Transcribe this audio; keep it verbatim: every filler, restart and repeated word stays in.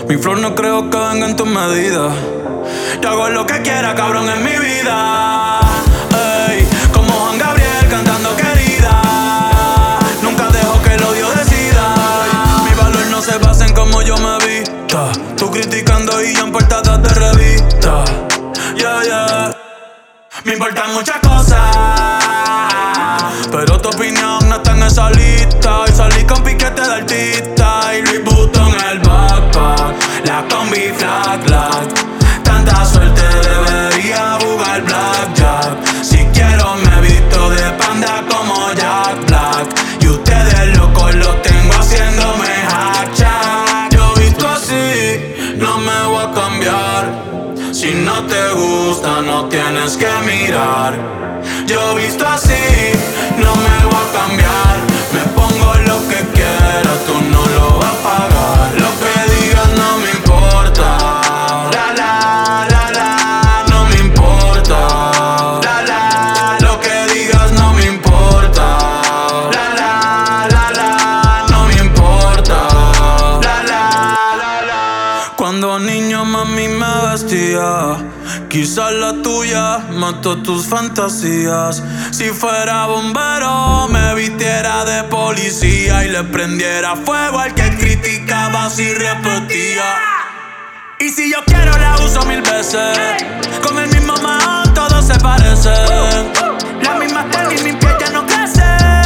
Mi flow no creo que venga en tus medidas. Yo hago lo que quiera, cabrón, en mi vida. Ey, como Juan Gabriel cantando querida. Nunca dejo que el odio decida. Mi valor no se basa en cómo yo me vista. Tú criticando y yo en portadas de revista. Yeah, yeah. Me importan muchas cosas, pero tu opinión no está en esa lista. Y salí con piquete de artista y Louis Vuitton en el backpack. La combi flag, flag. Tanta suerte debería jugar blackjack. Si quiero me visto de panda como Jack Black. Y ustedes locos los tengo haciéndome hacha. Yo visto así, no me voy a cambiar. Si no te gusta, no tienes que mirar. Yo visto así, no me voy a cambiar. Me pongo lo que quiera, tú no lo vas a pagar. Lo que digas no me importa. La la, la la, no me importa. La la, lo que digas no me importa. La la, la la, no me importa. La la, la la. Cuando niño mami me vestía, quizás la tuya mató tus fantasías. Si fuera bombero me vistiera de policía y le prendiera fuego al que criticaba si repetía. Y si yo quiero la uso mil veces. Con el mismo mahón todos se parecen. Las mismas tenis, mis pies ya no crecen.